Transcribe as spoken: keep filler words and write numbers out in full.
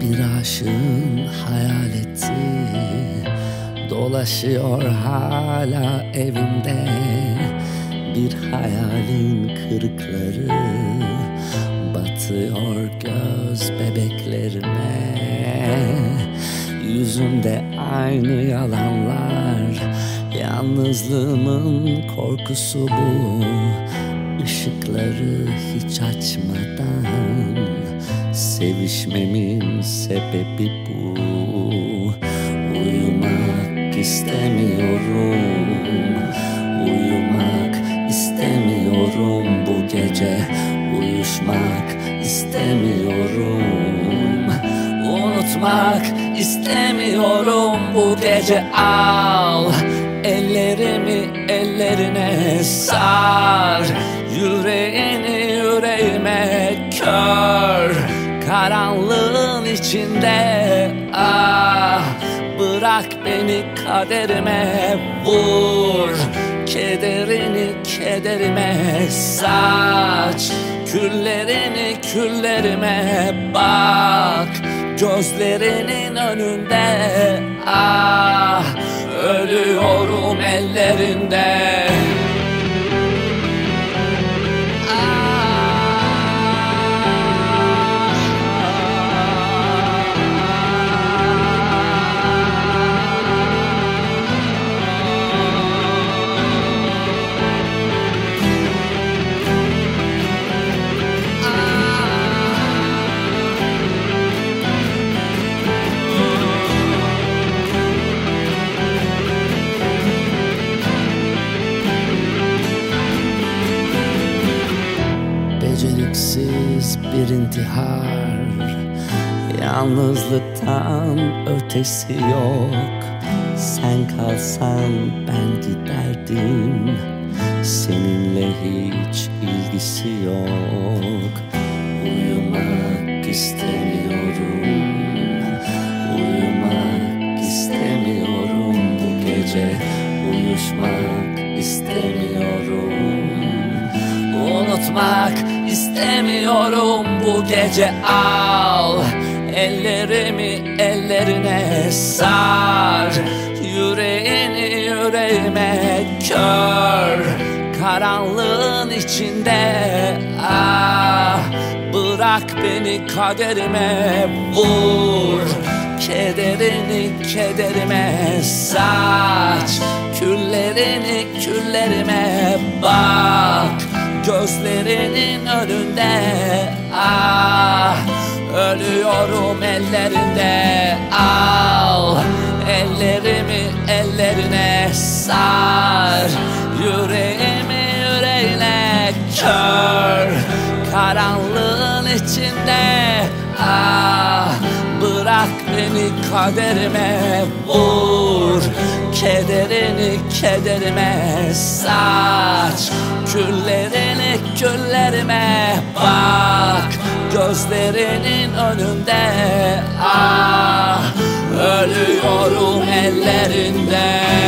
Bir aşığın hayaleti dolaşıyor hala evimde. Bir hayalin kırıkları batıyor göz bebeklerime. Yüzümde aynı yalanlar, yalnızlığımın korkusu bu. Işıkları hiç açmadan sevişmemin sebebi bu. Uyumak istemiyorum, uyumak istemiyorum bu gece. Uyuşmak istemiyorum, unutmak istemiyorum bu gece. Al ellerimi ellerine sar, yüreğini yüreğime kör. Karanlığın içinde ah, bırak beni kaderime vur. Kederini kederime saç, küllerini küllerime bak. Gözlerinin önünde ah, ölüyorum ellerinde. Beceriksiz bir intihar, yalnızlıktan ötesi yok. Sen kalsan ben giderdim, seninle hiç ilgisi yok. Uyumak istemiyorum, uyumak istemiyorum bu gece. Uyuşmak istemiyorum, unutmak istemiyorum bu gece. Al ellerimi ellerine sar, yüreğini yüreğime kör. Karanlığın içinde ah, bırak beni kaderime vur. Kederini kederime saç, küllerini küllerime bak. Gözlerinin önünde ah, ölüyorum ellerinde. Al ellerimi ellerine sar, yüreğimi yüreğine kör. Karanlığın içinde ah, bırak beni kaderime vur. Kederini kederime saç, küllerini küllerime bak. Gözlerinin önünde ah, ölüyorum ellerinde.